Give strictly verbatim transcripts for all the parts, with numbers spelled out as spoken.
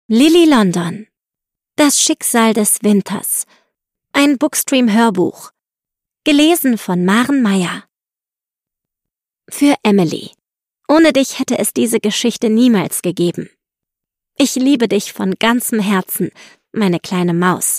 Lily London. Das Schicksal des Winters. Ein Bookstream-Hörbuch. Gelesen von Maren Meyer. Für Emily. Ohne dich hätte es diese Geschichte niemals gegeben. Ich liebe dich von ganzem Herzen, meine kleine Maus.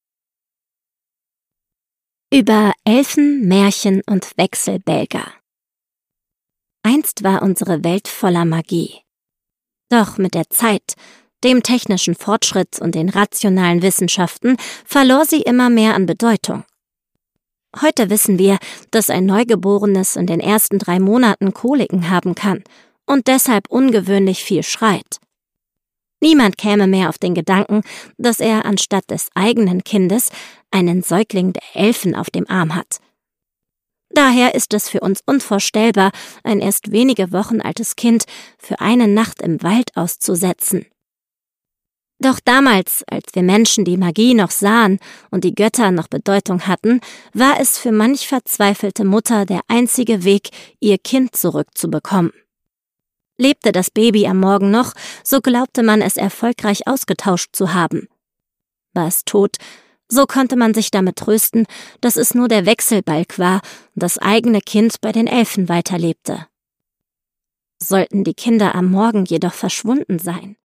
Über Elfen, Märchen und Wechselbälger. Einst war unsere Welt voller Magie. Doch mit der Zeit, dem technischen Fortschritt und den rationalen Wissenschaften verlor sie immer mehr an Bedeutung. Heute wissen wir, dass ein Neugeborenes in den ersten drei Monaten Koliken haben kann und deshalb ungewöhnlich viel schreit. Niemand käme mehr auf den Gedanken, dass er anstatt des eigenen Kindes einen Säugling der Elfen auf dem Arm hat. Daher ist es für uns unvorstellbar, ein erst wenige Wochen altes Kind für eine Nacht im Wald auszusetzen. Doch damals, als wir Menschen die Magie noch sahen und die Götter noch Bedeutung hatten, war es für manch verzweifelte Mutter der einzige Weg, ihr Kind zurückzubekommen. Lebte das Baby am Morgen noch, so glaubte man es erfolgreich ausgetauscht zu haben. War es tot, so konnte man sich damit trösten, dass es nur der Wechselbalg war und das eigene Kind bei den Elfen weiterlebte. Sollten die Kinder am Morgen jedoch verschwunden sein,